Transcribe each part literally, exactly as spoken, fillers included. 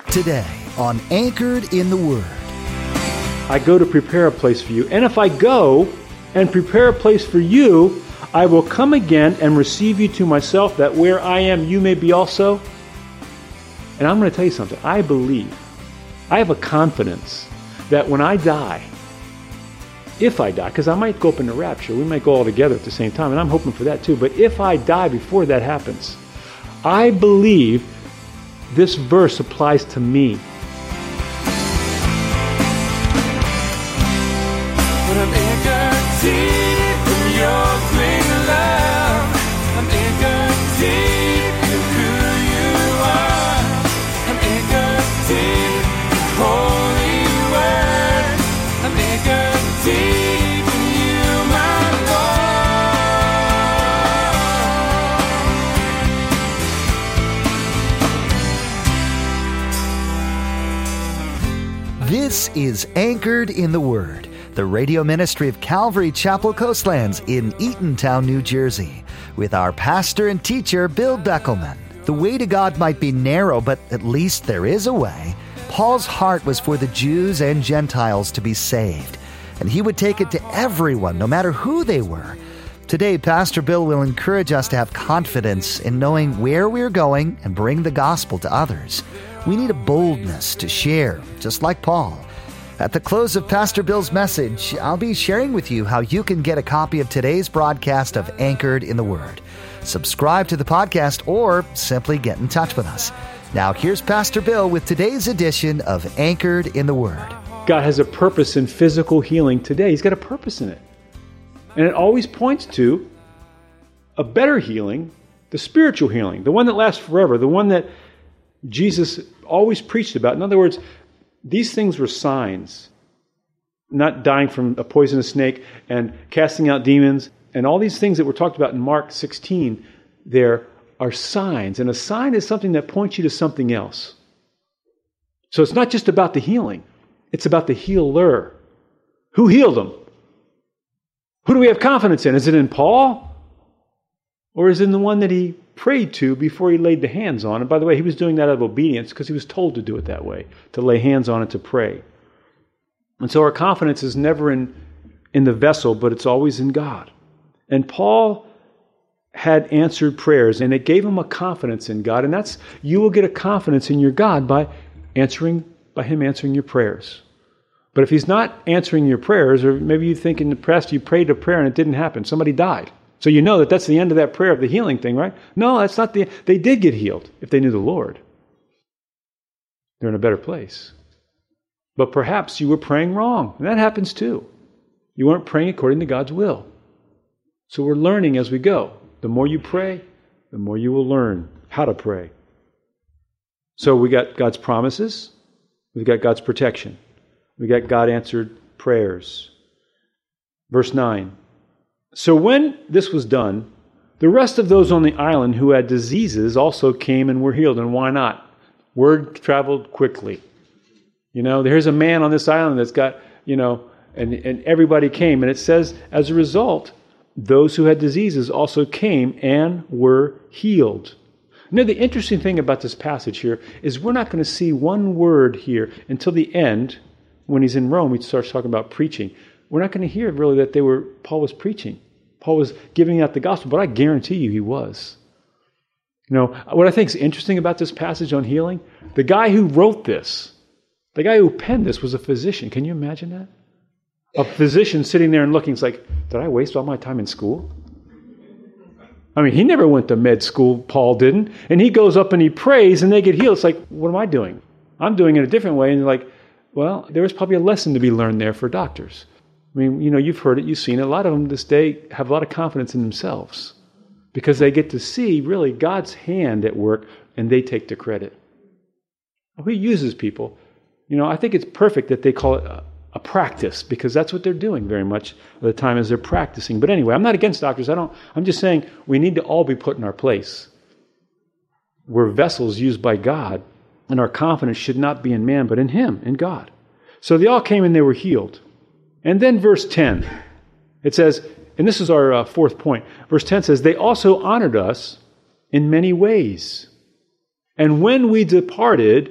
Today on Anchored in the Word. I go to prepare a place for you. And if I go and prepare a place for you, I will come again and receive you to myself, that where I am, you may be also. And I'm going to tell you something. I believe, I have a confidence that when I die, if I die, because I might go up in the rapture, we might go all together at the same time, and I'm hoping for that too, but if I die before that happens, I believe this verse applies to me. But I'm anchored deep in your green love. I'm anchored deep in who you are. I'm anchored deep in holy word. I'm anchored deep in you, my Lord. This is Anchored in the Word, the radio ministry of Calvary Chapel Coastlands in Eatontown, New Jersey, with our pastor and teacher, Bill Beckelman. The way to God might be narrow, but at least there is a way. Paul's heart was for the Jews and Gentiles to be saved, and he would take it to everyone, no matter who they were. Today, Pastor Bill will encourage us to have confidence in knowing where we're going and bring the gospel to others. We need a boldness to share, just like Paul. At the close of Pastor Bill's message, I'll be sharing with you how you can get a copy of today's broadcast of Anchored in the Word. Subscribe to the podcast or simply get in touch with us. Now here's Pastor Bill with today's edition of Anchored in the Word. God has a purpose in physical healing today. He's got a purpose in it. And it always points to a better healing, the spiritual healing, the one that lasts forever, the one that Jesus always preached about. In other words, these things were signs, not dying from a poisonous snake and casting out demons. And all these things that were talked about in Mark sixteen, there are signs. And a sign is something that points you to something else. So it's not just about the healing. It's about the healer. Who healed him? Who do we have confidence in? Is it in Paul? Or is it in the one that he prayed to before he laid the hands on? And by the way, he was doing that out of obedience because he was told to do it that way, to lay hands on it, to pray. And so our confidence is never in, in the vessel, but it's always in God. And Paul had answered prayers, and it gave him a confidence in God. And that's, you will get a confidence in your God by answering, by him answering your prayers. But if he's not answering your prayers, or maybe you think in the past you prayed a prayer and it didn't happen, somebody died. So you know that that's the end of that prayer of the healing thing, right? No, that's not the, they did get healed if they knew the Lord. They're in a better place. But perhaps you were praying wrong, and that happens too. You weren't praying according to God's will. So we're learning as we go. The more you pray, the more you will learn how to pray. So we got God's promises, we've got God's protection, we got God answered prayers. Verse nine. So when this was done, the rest of those on the island who had diseases also came and were healed. And why not? Word traveled quickly. You know, there's a man on this island that's got, you know, and, and everybody came. And it says, as a result, those who had diseases also came and were healed. Now, the interesting thing about this passage here is we're not going to see one word here until the end. When he's in Rome, he starts talking about preaching. We're not going to hear really that they were Paul was preaching. Paul was giving out the gospel, but I guarantee you he was. You know, what I think is interesting about this passage on healing, the guy who wrote this, the guy who penned this was a physician. Can you imagine that? A physician sitting there and looking, it's like, did I waste all my time in school? I mean, he never went to med school, Paul didn't. And he goes up and he prays and they get healed. It's like, what am I doing? I'm doing it a different way. And they're like, well, there was probably a lesson to be learned there for doctors. I mean, you know, you've heard it, you've seen it. A lot of them this day have a lot of confidence in themselves because they get to see really God's hand at work and they take the credit. He uses people. You know, I think it's perfect that they call it a, a practice because that's what they're doing very much of the time as they're practicing. But anyway, I'm not against doctors. I don't. I'm just saying we need to all be put in our place. We're vessels used by God, and our confidence should not be in man, but in Him, in God. So they all came and they were healed. And then verse ten, it says, and this is our uh, fourth point, verse ten says, they also honored us in many ways. And when we departed,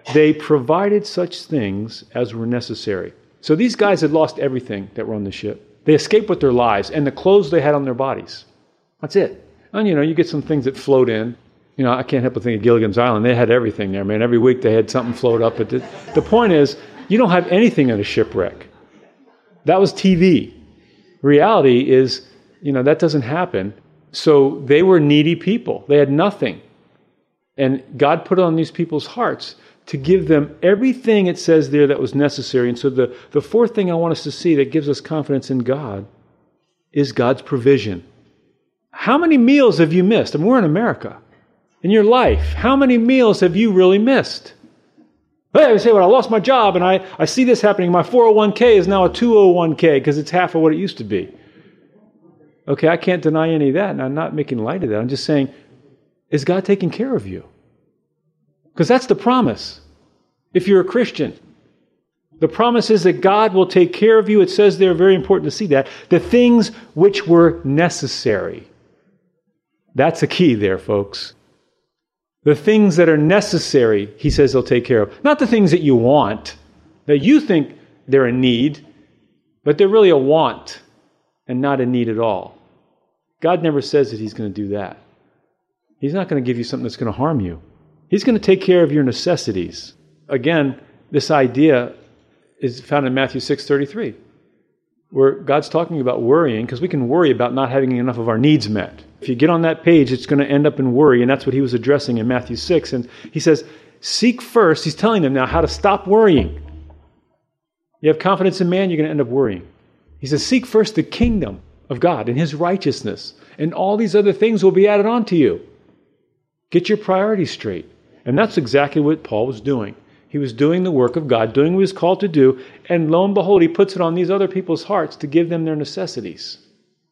they provided such things as were necessary. So these guys had lost everything that were on the ship. They escaped with their lives and the clothes they had on their bodies. That's it. And, you know, you get some things that float in. You know, I can't help but think of Gilligan's Island. They had everything there, man. Every week they had something float up. But the, the point is, you don't have anything in a shipwreck. That was T V. Reality is, you know, that doesn't happen. So they were needy people. They had nothing. And God put it on these people's hearts to give them everything it says there that was necessary. And so the, the fourth thing I want us to see that gives us confidence in God is God's provision. How many meals have you missed? I mean, we're in America. In your life, how many meals have you really missed? Hey, I say, well, I lost my job and I, I see this happening. My four oh one k is now a two oh one k because it's half of what it used to be. Okay, I can't deny any of that, and I'm not making light of that. I'm just saying, is God taking care of you? Because that's the promise. If you're a Christian, the promise is that God will take care of you. It says there, very important to see that, the things which were necessary. That's a key there, folks. The things that are necessary, he says he'll take care of. Not the things that you want, that you think they're a need, but they're really a want and not a need at all. God never says that he's going to do that. He's not going to give you something that's going to harm you. He's going to take care of your necessities. Again, this idea is found in Matthew six thirty-three, where God's talking about worrying, because we can worry about not having enough of our needs met. If you get on that page, it's going to end up in worry, and that's what he was addressing in Matthew six. And he says, seek first, he's telling them now how to stop worrying. You have confidence in man, you're going to end up worrying. He says, seek first the kingdom of God and his righteousness, and all these other things will be added on to you. Get your priorities straight. And that's exactly what Paul was doing. He was doing the work of God, doing what he was called to do, and lo and behold, he puts it on these other people's hearts to give them their necessities.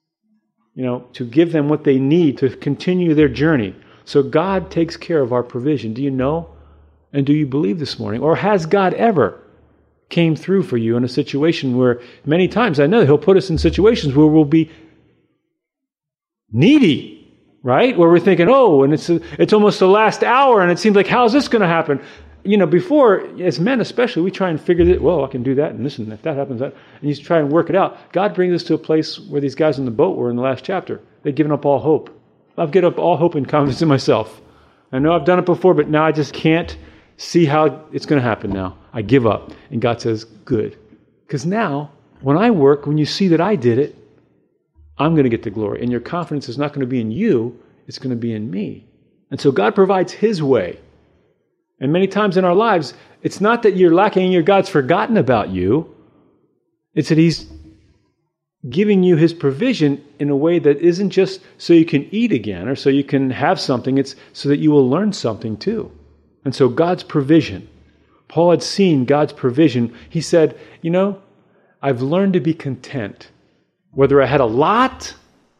You know, to give them what they need to continue their journey. So God takes care of our provision. Do you know? And do you believe this morning? Or has God ever came through for you in a situation where many times, I know he'll put us in situations where we'll be needy, right? Where we're thinking, oh, and it's, a, it's almost the last hour and it seems like, how's this going to happen? You know, before, as men especially, we try and figure that, well, I can do that and this and if that happens, that. And you try and work it out. God brings us to a place where these guys in the boat were in the last chapter. They'd given up all hope. I've given up all hope and confidence in myself. I know I've done it before, but now I just can't see how it's going to happen now. I give up. And God says, good. Because now, when I work, when you see that I did it, I'm going to get the glory. And your confidence is not going to be in you, it's going to be in me. And so God provides his way. And many times in our lives, it's not that you're lacking, your God's forgotten about you. It's that he's giving you his provision in a way that isn't just so you can eat again or so you can have something. It's so that you will learn something too. And so God's provision. Paul had seen God's provision. He said, you know, I've learned to be content, whether I had a lot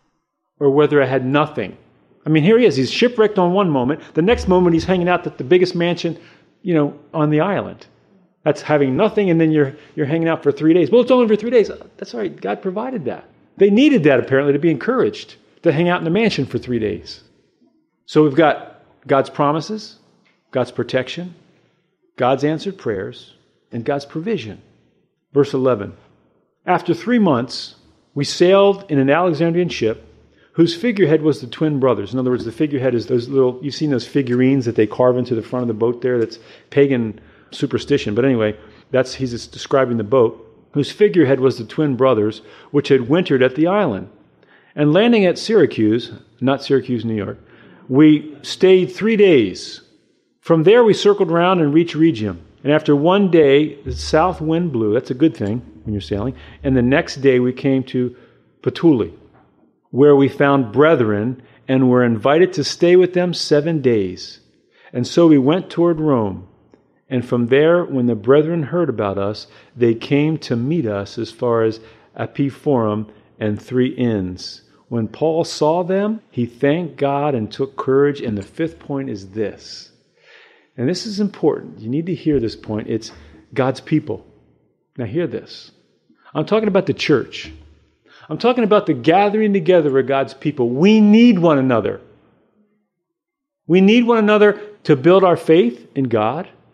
or whether I had nothing. I mean, here he is. He's shipwrecked on one moment. The next moment, he's hanging out at the biggest mansion, you know, on the island. That's having nothing, and then you're you're hanging out for three days. Well, it's only for three days. That's all right. God provided that. They needed that, apparently, to be encouraged to hang out in the mansion for three days. So we've got God's promises, God's protection, God's answered prayers, and God's provision. Verse eleven. After three months, we sailed in an Alexandrian ship whose figurehead was the twin brothers. In other words, the figurehead is those little, you've seen those figurines that they carve into the front of the boat there. That's pagan superstition. But anyway, that's he's describing the boat, whose figurehead was the twin brothers, which had wintered at the island. And landing at Syracuse, not Syracuse, New York, we stayed three days. From there, we circled around and reached Rhegium. And after one day, the south wind blew. That's a good thing when you're sailing. And the next day, we came to Puteoli, where we found brethren and were invited to stay with them seven days. And so we went toward Rome. And from there, when the brethren heard about us, they came to meet us as far as Epiphorum and Three Inns. When Paul saw them, he thanked God and took courage. And the fifth point is this. And this is important. You need to hear this point. It's God's people. Now hear this. I'm talking about the church. I'm talking about the gathering together of God's people. We need one another. We need one another to build our faith in God.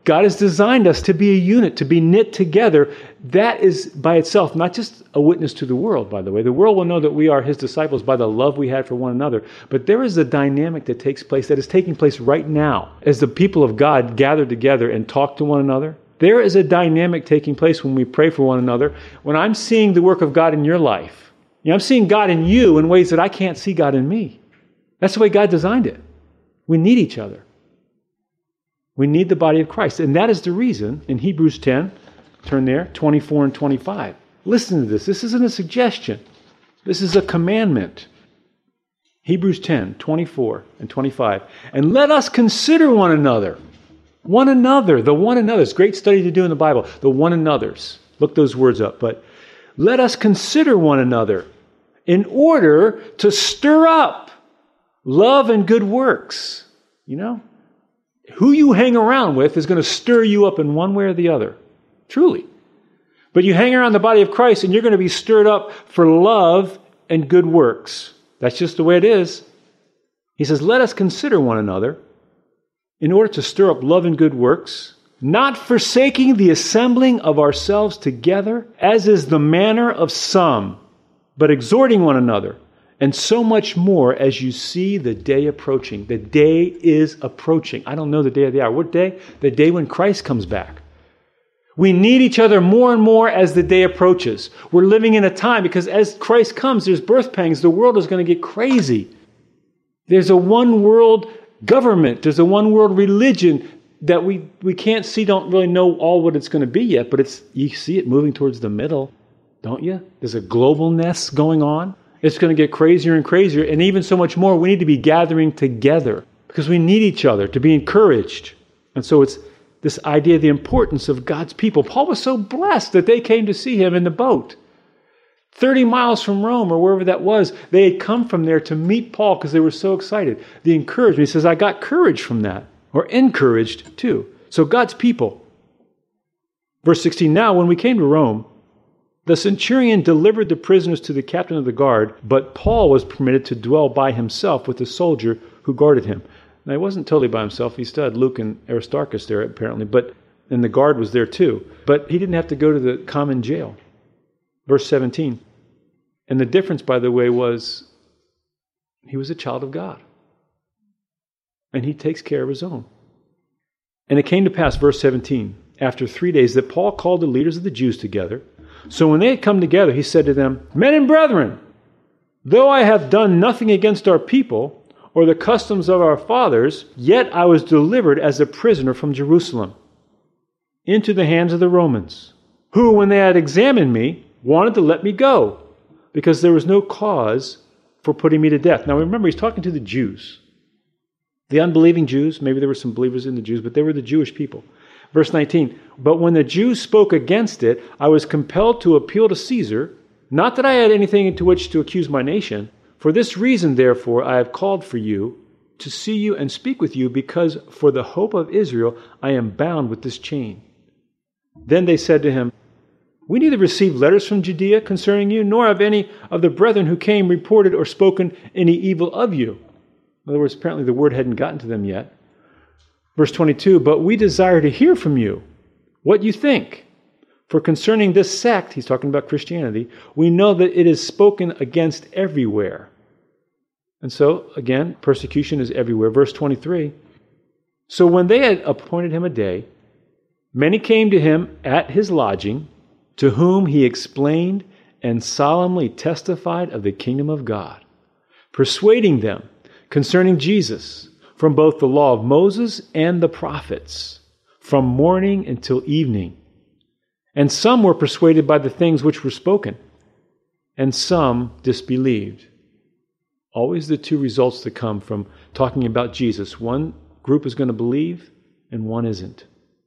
God has designed us to be a unit, to be knit together. That is by itself not just a witness to the world, by the way. The world will know that we are His disciples by the love we had for one another. But there is a dynamic that takes place, that is taking place right now as the people of God gather together and talk to one another. There is a dynamic taking place when we pray for one another. When I'm seeing the work of God in your life, you know, I'm seeing God in you in ways that I can't see God in me. That's the way God designed it. We need each other. We need the body of Christ. And that is the reason in Hebrews ten, turn there, twenty-four and twenty-five. Listen to this. This isn't a suggestion. This is a commandment. Hebrews ten, twenty-four and twenty-five. And let us consider one another. One another. The one another's. Great study to do in the Bible. The one another's. Look those words up. But let us consider one another in order to stir up love and good works. You know? Who you hang around with is going to stir you up in one way or the other. Truly. But you hang around the body of Christ and you're going to be stirred up for love and good works. That's just the way it is. He says, let us consider one another in order to stir up love and good works, not forsaking the assembling of ourselves together, as is the manner of some, but exhorting one another, and so much more as you see the day approaching. The day is approaching. I don't know the day or the hour. What day? The day when Christ comes back. We need each other more and more as the day approaches. We're living in a time because as Christ comes, there's birth pangs. The world is going to get crazy. There's a one world government. There's a one world religion that we, we can't see, don't really know all what it's going to be yet, but it's you see it moving towards the middle, don't you? There's a globalness going on. It's going to get crazier and crazier, and even so much more, we need to be gathering together because we need each other to be encouraged. And so it's this idea of the importance of God's people. Paul was so blessed that they came to see him in the boat. thirty miles from Rome or wherever that was, they had come from there to meet Paul because they were so excited. The encouragement, he says, I got courage from that, or encouraged too. So God's people. Verse sixteen, now when we came to Rome, the centurion delivered the prisoners to the captain of the guard, but Paul was permitted to dwell by himself with the soldier who guarded him. Now, he wasn't totally by himself. He still had Luke and Aristarchus there, apparently, but and the guard was there too. But he didn't have to go to the common jail. Verse seventeen. And the difference, by the way, was he was a child of God. And he takes care of his own. And it came to pass, verse seventeen, after three days, that Paul called the leaders of the Jews together. So when they had come together, he said to them, men and brethren, though I have done nothing against our people or the customs of our fathers, yet I was delivered as a prisoner from Jerusalem into the hands of the Romans, who, when they had examined me, wanted to let me go, because there was no cause for putting me to death. Now remember, he's talking to the Jews. The unbelieving Jews, maybe there were some believers in the Jews, but they were the Jewish people. Verse nineteen, but when the Jews spoke against it, I was compelled to appeal to Caesar, not that I had anything into which to accuse my nation. For this reason, therefore, I have called for you to see you and speak with you, because for the hope of Israel I am bound with this chain. Then they said to him, we neither received letters from Judea concerning you, nor have any of the brethren who came reported or spoken any evil of you. In other words, apparently the word hadn't gotten to them yet. Verse twenty-two, but we desire to hear from you what you think. For concerning this sect, he's talking about Christianity, we know that it is spoken against everywhere. And so, again, persecution is everywhere. Verse twenty-three, so when they had appointed him a day, many came to him at his lodging, to whom he explained and solemnly testified of the kingdom of God, persuading them concerning Jesus from both the law of Moses and the prophets, from morning until evening. And some were persuaded by the things which were spoken, and some disbelieved. Always the two results that come from talking about Jesus. One group is going to believe, and one isn't.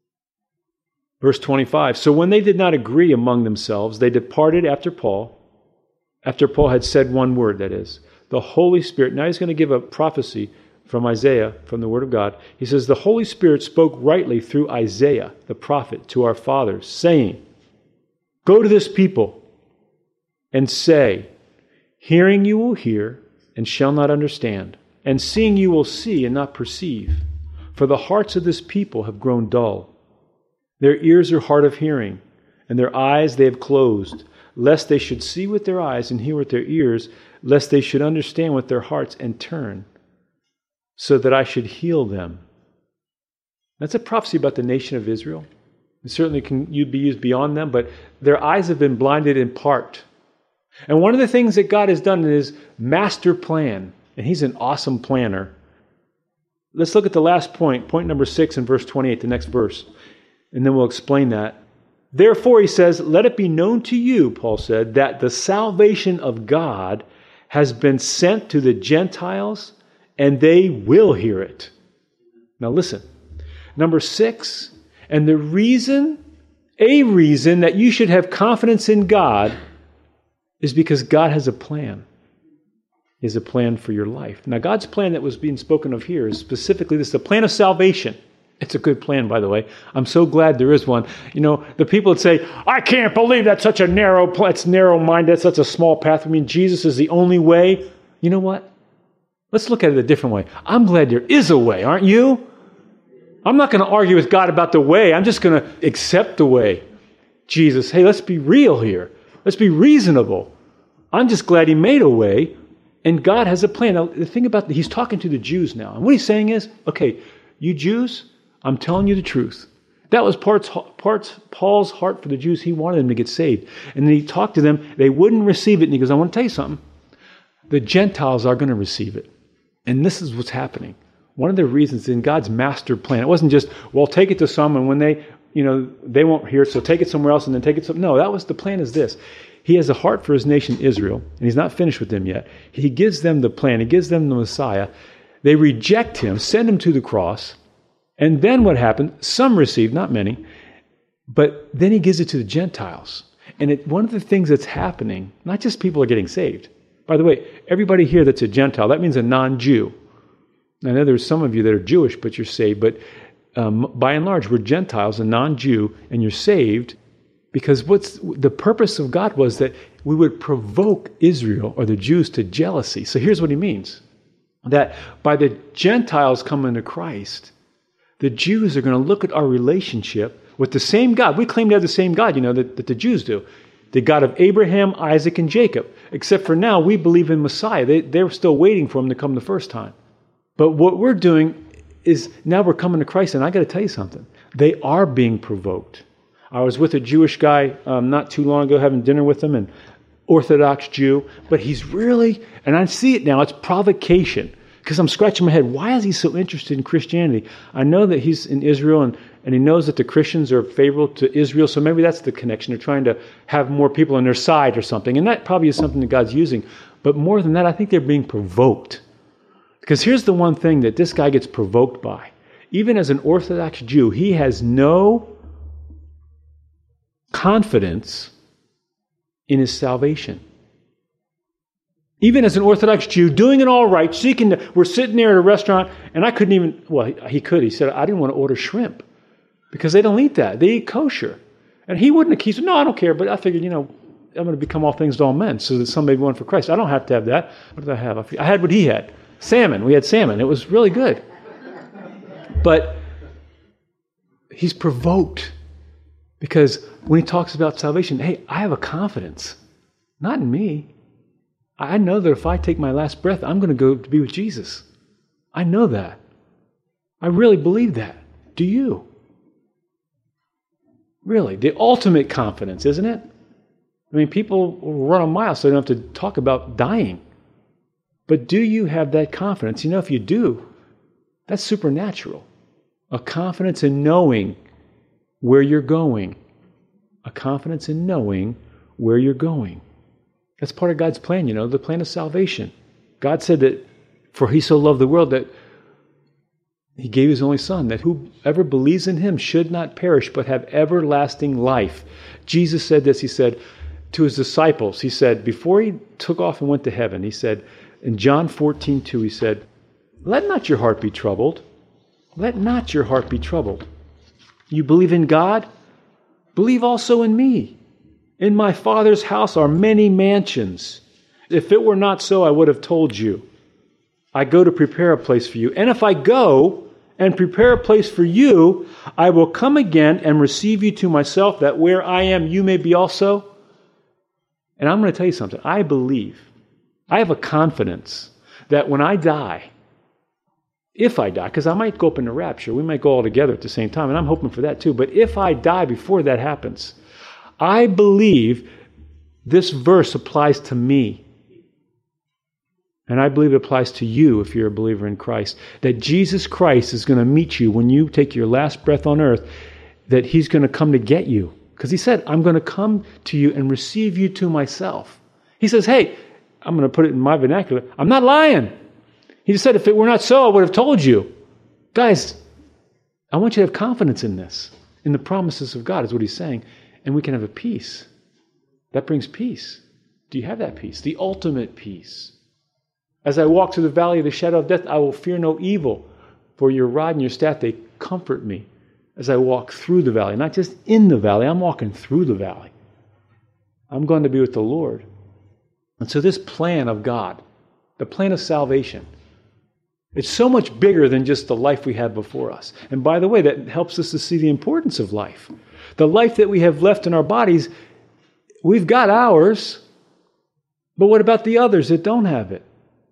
Verse twenty-five, so when they did not agree among themselves, they departed after Paul, after Paul had said one word, that is, the Holy Spirit. Now he's going to give a prophecy from Isaiah, from the Word of God. He says, the Holy Spirit spoke rightly through Isaiah, the prophet, to our fathers, saying, go to this people and say, hearing you will hear and shall not understand, and seeing you will see and not perceive. For the hearts of this people have grown dull. Their ears are hard of hearing, and their eyes they have closed, lest they should see with their eyes and hear with their ears, lest they should understand with their hearts and turn, so that I should heal them. That's a prophecy about the nation of Israel. It certainly can be used beyond them, but their eyes have been blinded in part. And one of the things that God has done in His master plan, and He's an awesome planner. Let's look at the last point, point number six in verse twenty-eight, the next verse, and then we'll explain that. Therefore, he says, let it be known to you, Paul said, that the salvation of God has been sent to the Gentiles, and they will hear it. Now listen, number six, and the reason, a reason that you should have confidence in God is because God has a plan. He has a plan for your life. Now, God's plan that was being spoken of here is specifically this, the plan of salvation. It's a good plan, by the way. I'm so glad there is one. You know, the people that say, I can't believe that's such a narrow plan, it's narrow-minded, that's such a small path. I mean, Jesus is the only way. You know what? Let's look at it a different way. I'm glad there is a way, aren't you? I'm not going to argue with God about the way. I'm just going to accept the way. Jesus, hey, let's be real here. Let's be reasonable. I'm just glad He made a way, and God has a plan. Now, the thing about, He's talking to the Jews now. And what He's saying is, okay, you Jews, I'm telling you the truth. That was parts, parts Paul's heart for the Jews. He wanted them to get saved. And then He talked to them. They wouldn't receive it. And He goes, I want to tell you something. The Gentiles are going to receive it. And this is what's happening. One of the reasons in God's master plan, it wasn't just, well, take it to some, and when they, you know, they won't hear it, so take it somewhere else and then take it some. No, that was the plan is this. He has a heart for His nation Israel, and He's not finished with them yet. He gives them the plan. He gives them the Messiah. They reject Him, send Him to the cross. And then what happened? Some received, not many. But then He gives it to the Gentiles. And it, one of the things that's happening, not just people are getting saved. By the way, everybody here that's a Gentile, that means a non-Jew. I know there's some of you that are Jewish, but you're saved. But um, by and large, we're Gentiles, a non-Jew, and you're saved because what's the purpose of God was that we would provoke Israel or the Jews to jealousy. So here's what He means. That by the Gentiles coming to Christ, the Jews are going to look at our relationship with the same God. We claim to have the same God, you know, that, that the Jews do. The God of Abraham, Isaac, and Jacob. Except for now, we believe in Messiah. They, they're still waiting for Him to come the first time. But what we're doing is now we're coming to Christ, and I got to tell you something. They are being provoked. I was with a Jewish guy um, not too long ago, having dinner with him, an Orthodox Jew, but he's really, and I see it now, it's provocation. Because I'm scratching my head, why is he so interested in Christianity? I know that he's in Israel, and, and he knows that the Christians are favorable to Israel, so maybe that's the connection. They're trying to have more people on their side or something, and that probably is something that God's using. But more than that, I think they're being provoked. Because here's the one thing that this guy gets provoked by. Even as an Orthodox Jew, he has no confidence in his salvation. Even as an Orthodox Jew, doing it all right, seeking to, we're sitting there at a restaurant, and I couldn't even, well, he, he could. He said, I didn't want to order shrimp because they don't eat that. They eat kosher. And he wouldn't, he said, no, I don't care, but I figured, you know, I'm going to become all things to all men so that some may be one for Christ. I don't have to have that. What did I have? I had what he had. Salmon. We had salmon. It was really good. But he's provoked because when he talks about salvation, hey, I have a confidence. Not in me. I know that if I take my last breath, I'm going to go to be with Jesus. I know that. I really believe that. Do you? Really, the ultimate confidence, isn't it? I mean, people run a mile so they don't have to talk about dying. But do you have that confidence? You know, if you do, that's supernatural. A confidence in knowing where you're going. A confidence in knowing where you're going. That's part of God's plan, you know, the plan of salvation. God said that, for He so loved the world that He gave His only Son, that whoever believes in Him should not perish, but have everlasting life. Jesus said this, He said to His disciples, He said, before He took off and went to heaven, He said, in John fourteen two, He said, let not your heart be troubled. Let not your heart be troubled. You believe in God? Believe also in me. In my Father's house are many mansions. If it were not so, I would have told you. I go to prepare a place for you. And if I go and prepare a place for you, I will come again and receive you to myself, that where I am, you may be also. And I'm going to tell you something. I believe, I have a confidence that when I die, if I die, because I might go up in the rapture, we might go all together at the same time, and I'm hoping for that too, but if I die before that happens, I believe this verse applies to me. And I believe it applies to you if you're a believer in Christ, that Jesus Christ is going to meet you when you take your last breath on earth, that he's going to come to get you. Because he said, I'm going to come to you and receive you to myself. He says, hey, I'm going to put it in my vernacular, I'm not lying. He just said, if it were not so, I would have told you. Guys, I want you to have confidence in this, in the promises of God, is what he's saying. And we can have a peace. That brings peace. Do you have that peace? The ultimate peace. As I walk through the valley of the shadow of death, I will fear no evil, for your rod and your staff, they comfort me as I walk through the valley. Not just in the valley, I'm walking through the valley. I'm going to be with the Lord. And so this plan of God, the plan of salvation, it's so much bigger than just the life we have before us. And by the way, that helps us to see the importance of life. The life that we have left in our bodies, we've got ours, but what about the others that don't have it?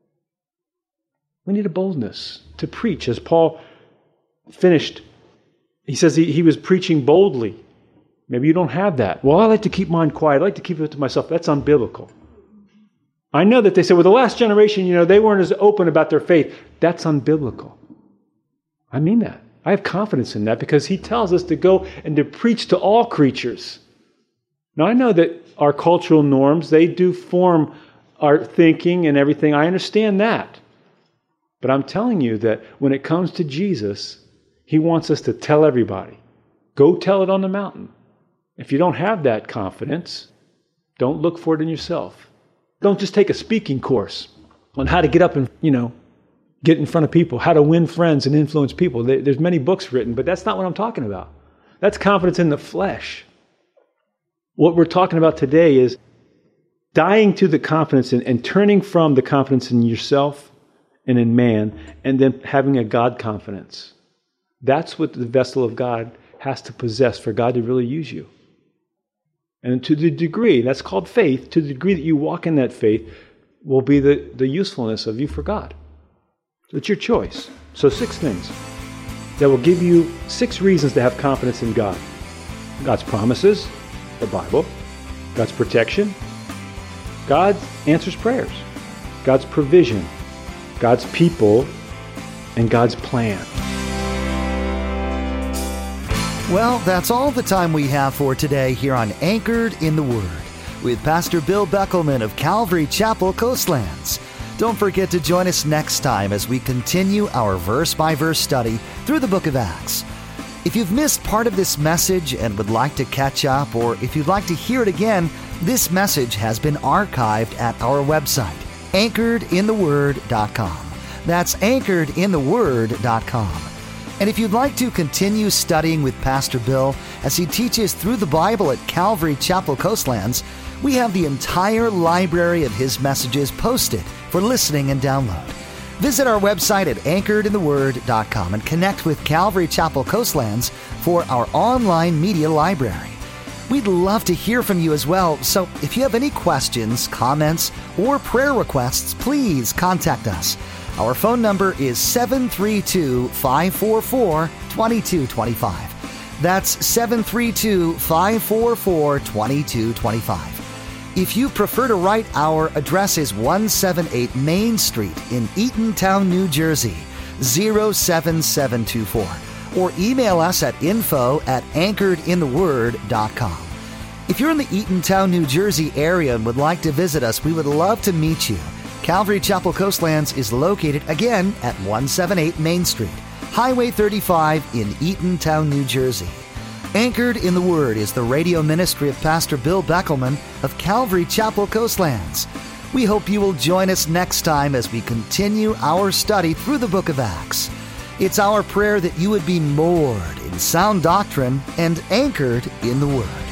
We need a boldness to preach. As Paul finished, he says he, he was preaching boldly. Maybe you don't have that. Well, I like to keep mine quiet. I like to keep it to myself. That's unbiblical. I know that they say, well, the last generation, you know, they weren't as open about their faith. That's unbiblical. I mean that. I have confidence in that because he tells us to go and to preach to all creatures. Now, I know that our cultural norms, they do form our thinking and everything. I understand that. But I'm telling you that when it comes to Jesus, he wants us to tell everybody. Go tell it on the mountain. If you don't have that confidence, don't look for it in yourself. Don't just take a speaking course on how to get up and, you know, get in front of people, how to win friends and influence people. There's many books written, but that's not what I'm talking about. That's confidence in the flesh. What we're talking about today is dying to the confidence in, and turning from the confidence in yourself and in man, and then having a God confidence. That's what the vessel of God has to possess for God to really use you. And to the degree, that's called faith, to the degree that you walk in that faith will be the, the usefulness of you for God. It's your choice. So six things that will give you six reasons to have confidence in God. God's promises, the Bible, God's protection, God answers prayers, God's provision, God's people, and God's plan. Well, that's all the time we have for today here on Anchored in the Word with Pastor Bill Beckelman of Calvary Chapel Coastlands. Don't forget to join us next time as we continue our verse-by-verse study through the book of Acts. If you've missed part of this message and would like to catch up, or if you'd like to hear it again, this message has been archived at our website, anchored in the word dot com. That's anchored in the word dot com. And if you'd like to continue studying with Pastor Bill as he teaches through the Bible at Calvary Chapel Coastlands, we have the entire library of his messages posted for listening and download. Visit our website at anchored in the word dot com and connect with Calvary Chapel Coastlands for our online media library. We'd love to hear from you as well, so if you have any questions, comments, or prayer requests, please contact us. Our phone number is seven three two, five four four, two two two five. That's seven three two, five four four, two two two five. If you prefer to write, our address is one seventy-eight Main Street in Eatontown, New Jersey, zero seven seven two four. Or email us at info at anchored in the word dot com. If you're in the Eatontown, New Jersey area and would like to visit us, we would love to meet you. Calvary Chapel Coastlands is located again at one seventy-eight Main Street, Highway thirty-five in Eatontown, New Jersey. Anchored in the Word is the radio ministry of Pastor Bill Beckelman of Calvary Chapel Coastlands. We hope you will join us next time as we continue our study through the book of Acts. It's our prayer that you would be moored in sound doctrine and anchored in the Word.